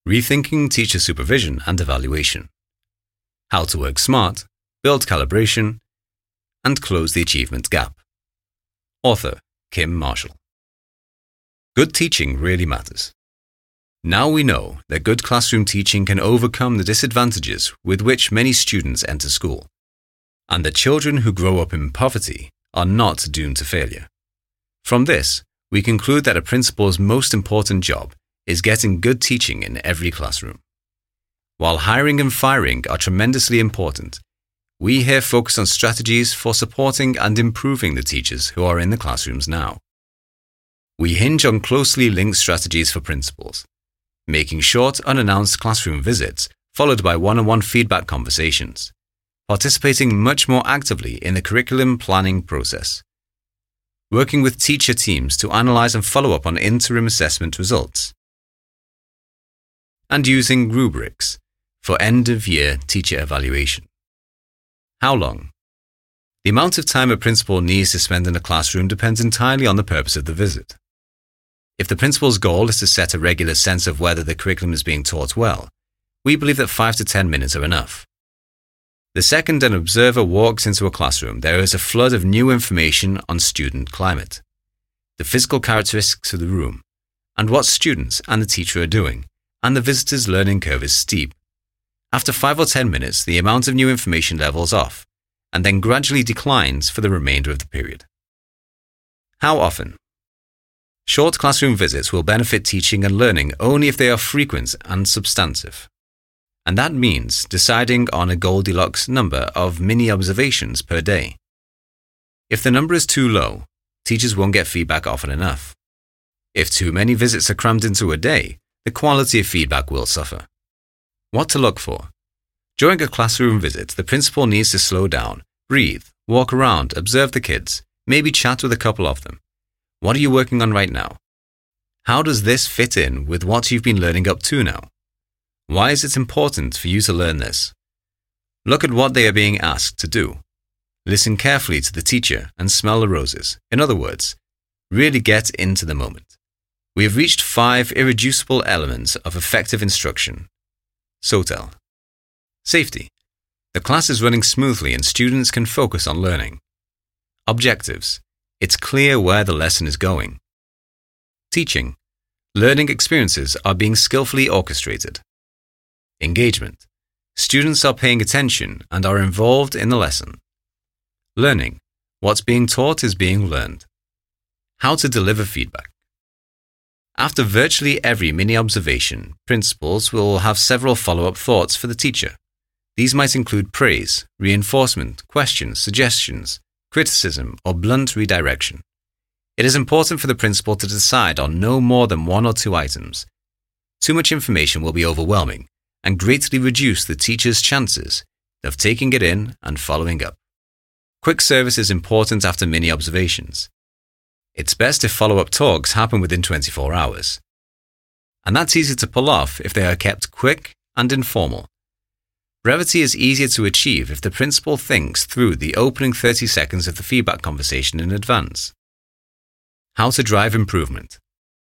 Rethinking Teacher Supervision and Evaluation. How to Work Smart, Build Calibration, and Close the Achievement Gap. Author, Kim Marshall. Good teaching really matters. Now we know that good classroom teaching can overcome the disadvantages with which many students enter school, and that children who grow up in poverty are not doomed to failure. From this, we conclude that a principal's most important job is getting good teaching in every classroom. While hiring and firing are tremendously important, we here focus on strategies for supporting and improving the teachers who are in the classrooms now. We hinge on closely linked strategies for principals, making short, unannounced classroom visits followed by one-on-one feedback conversations, participating much more actively in the curriculum planning process, working with teacher teams to analyze and follow up on interim assessment results, and using rubrics for end-of-year teacher evaluation. How long? The amount of time a principal needs to spend in a classroom depends entirely on the purpose of the visit. If the principal's goal is to set a regular sense of whether the curriculum is being taught well, we believe that 5 to 10 minutes are enough. The second an observer walks into a classroom, there is a flood of new information on student climate, the physical characteristics of the room, and what students and the teacher are doing, and the visitor's learning curve is steep. After 5 or 10 minutes, the amount of new information levels off, and then gradually declines for the remainder of the period. How often? Short classroom visits will benefit teaching and learning only if they are frequent and substantive. And that means deciding on a Goldilocks number of mini observations per day. If the number is too low, teachers won't get feedback often enough. If too many visits are crammed into a day, the quality of feedback will suffer. What to look for? During a classroom visit, the principal needs to slow down, breathe, walk around, observe the kids, maybe chat with a couple of them. What are you working on right now? How does this fit in with what you've been learning up to now? Why is it important for you to learn this? Look at what they are being asked to do. Listen carefully to the teacher and smell the roses. In other words, really get into the moment. We have reached 5 irreducible elements of effective instruction. SOTEL. Safety. The class is running smoothly and students can focus on learning. Objectives. It's clear where the lesson is going. Teaching. Learning experiences are being skillfully orchestrated. Engagement. Students are paying attention and are involved in the lesson. Learning. What's being taught is being learned. How to deliver feedback. After virtually every mini observation, principals will have several follow-up thoughts for the teacher. These might include praise, reinforcement, questions, suggestions, criticism, or blunt redirection. It is important for the principal to decide on no more than 1 or 2 items. Too much information will be overwhelming and greatly reduce the teacher's chances of taking it in and following up. Quick service is important after mini observations. It's best if follow-up talks happen within 24 hours. And that's easy to pull off if they are kept quick and informal. Brevity is easier to achieve if the principal thinks through the opening 30 seconds of the feedback conversation in advance. How to drive improvement.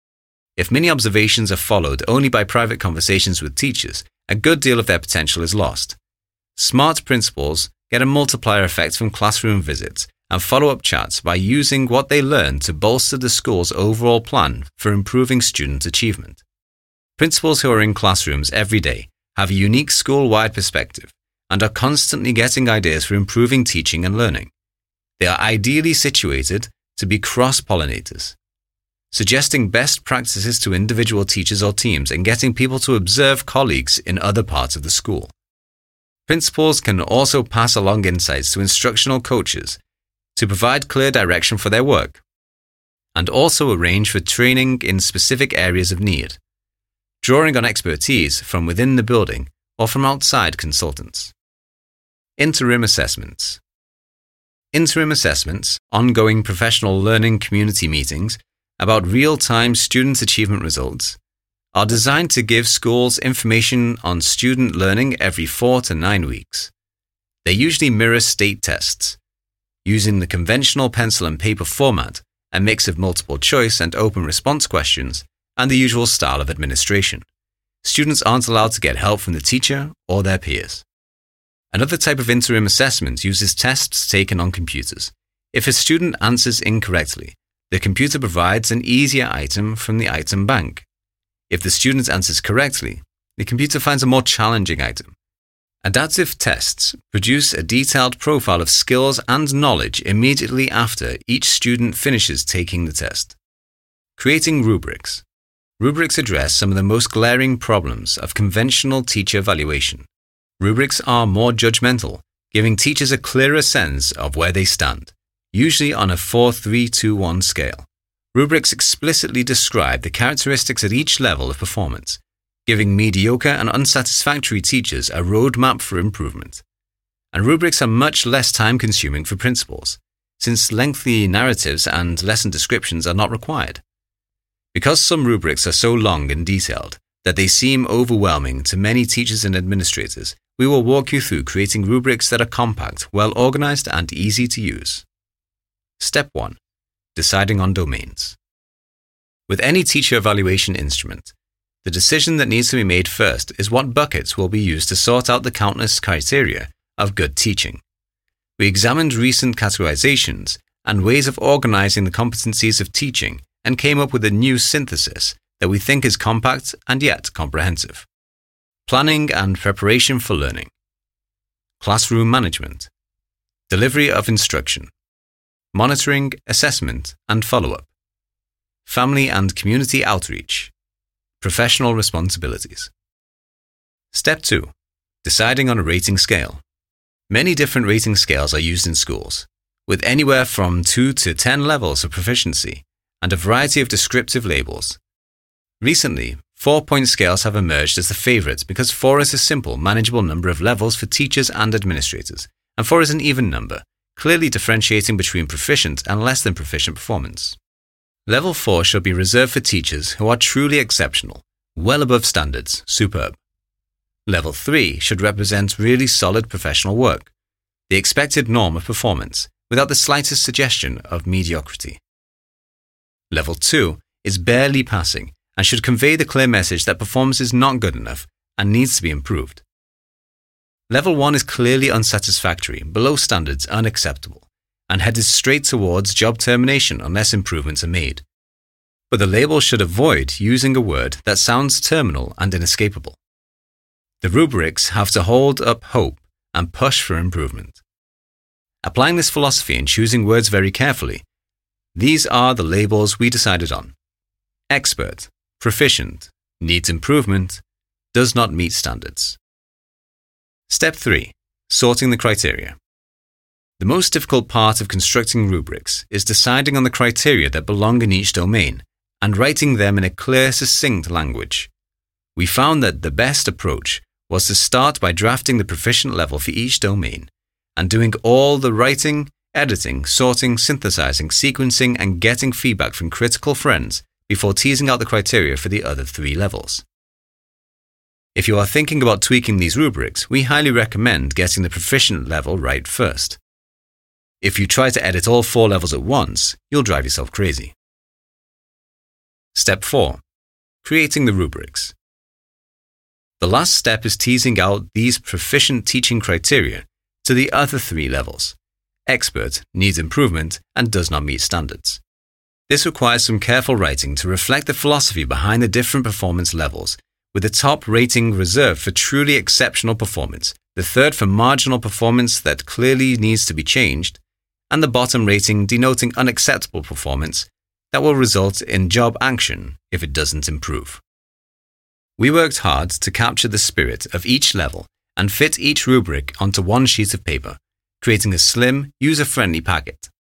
If mini observations are followed only by private conversations with teachers, a good deal of their potential is lost. Smart principals get a multiplier effect from classroom visits and follow-up chats by using what they learn to bolster the school's overall plan for improving student achievement. Principals who are in classrooms every day have a unique school-wide perspective and are constantly getting ideas for improving teaching and learning. They are ideally situated to be cross-pollinators, suggesting best practices to individual teachers or teams and getting people to observe colleagues in other parts of the school. Principals can also pass along insights to instructional coaches to provide clear direction for their work, and also arrange for training in specific areas of need, drawing on expertise from within the building or from outside consultants. Interim assessments. Interim assessments, ongoing professional learning community meetings about real-time student achievement results, are designed to give schools information on student learning every 4 to 9 weeks. They usually mirror state tests, using the conventional pencil and paper format, a mix of multiple choice and open response questions, and the usual style of administration. students aren't allowed to get help from the teacher or their peers. Another type of interim assessment uses tests taken on computers. If a student answers incorrectly, the computer provides an easier item from the item bank. If the student answers correctly, the computer finds a more challenging item. Adaptive tests produce a detailed profile of skills and knowledge immediately after each student finishes taking the test. Creating rubrics. Rubrics address some of the most glaring problems of conventional teacher evaluation. Rubrics are more judgmental, giving teachers a clearer sense of where they stand, usually on a 4-3-2-1 scale. Rubrics explicitly describe the characteristics at each level of performance, giving mediocre and unsatisfactory teachers a roadmap for improvement. And rubrics are much less time-consuming for principals, since lengthy narratives and lesson descriptions are not required. Because some rubrics are so long and detailed that they seem overwhelming to many teachers and administrators, we will walk you through creating rubrics that are compact, well-organized, and easy to use. Step 1. Deciding on domains. With any teacher evaluation instrument, the decision that needs to be made first is what buckets will be used to sort out the countless criteria of good teaching. We examined recent categorizations and ways of organizing the competencies of teaching and came up with a new synthesis that we think is compact and yet comprehensive. Planning and preparation for learning. Classroom management. Delivery of instruction. Monitoring, assessment, and follow-up. Family and community outreach. Professional responsibilities. Step 2. Deciding on a rating scale. Many different rating scales are used in schools, with anywhere from 2 to 10 levels of proficiency and a variety of descriptive labels. Recently, 4-point scales have emerged as the favorite because 4 is a simple, manageable number of levels for teachers and administrators, and 4 is an even number, clearly differentiating between proficient and less than proficient performance. Level 4 should be reserved for teachers who are truly exceptional, well above standards, superb. Level 3 should represent really solid professional work, the expected norm of performance, without the slightest suggestion of mediocrity. Level 2 is barely passing and should convey the clear message that performance is not good enough and needs to be improved. Level 1 is clearly unsatisfactory, below standards, unacceptable, and headed straight towards job termination unless improvements are made. But the label should avoid using a word that sounds terminal and inescapable. The rubrics have to hold up hope and push for improvement. Applying this philosophy and choosing words very carefully, these are the labels we decided on. Expert, proficient, needs improvement, does not meet standards. Step 3. Sorting the criteria. The most difficult part of constructing rubrics is deciding on the criteria that belong in each domain and writing them in a clear, succinct language. We found that the best approach was to start by drafting the proficient level for each domain and doing all the writing, editing, sorting, synthesizing, sequencing, and getting feedback from critical friends before teasing out the criteria for the other 3 levels. If you are thinking about tweaking these rubrics, we highly recommend getting the proficient level right first. If you try to edit all 4 levels at once, you'll drive yourself crazy. Step 4. Creating the rubrics. The last step is teasing out these proficient teaching criteria to the other 3 levels. Expert, needs improvement, and does not meet standards. This requires some careful writing to reflect the philosophy behind the different performance levels, with the top rating reserved for truly exceptional performance, the third for marginal performance that clearly needs to be changed, and the bottom rating denoting unacceptable performance that will result in job action if it doesn't improve. We worked hard to capture the spirit of each level and fit each rubric onto one sheet of paper, creating a slim, user-friendly packet.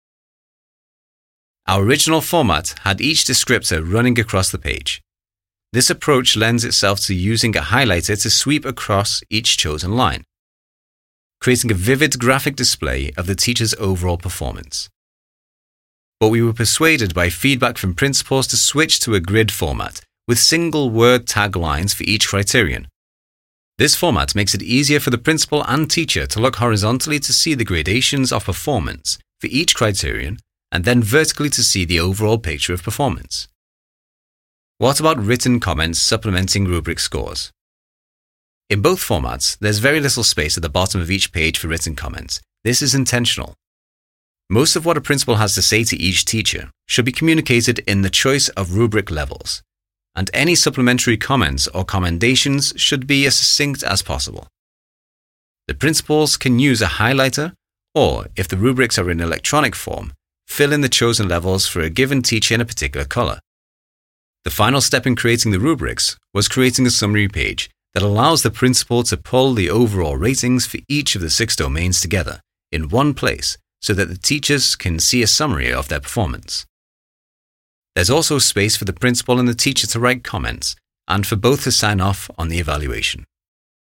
Our original format had each descriptor running across the page. This approach lends itself to using a highlighter to sweep across each chosen line, creating a vivid graphic display of the teacher's overall performance. But we were persuaded by feedback from principals to switch to a grid format with single-word taglines for each criterion. This format makes it easier for the principal and teacher to look horizontally to see the gradations of performance for each criterion and then vertically to see the overall picture of performance. What about written comments supplementing rubric scores? In both formats, there's very little space at the bottom of each page for written comments. This is intentional. Most of what a principal has to say to each teacher should be communicated in the choice of rubric levels, and any supplementary comments or commendations should be as succinct as possible. The principals can use a highlighter, or if the rubrics are in electronic form, fill in the chosen levels for a given teacher in a particular color. The final step in creating the rubrics was creating a summary page that allows the principal to pull the overall ratings for each of the 6 domains together in one place so that the teachers can see a summary of their performance. There's also space for the principal and the teacher to write comments and for both to sign off on the evaluation.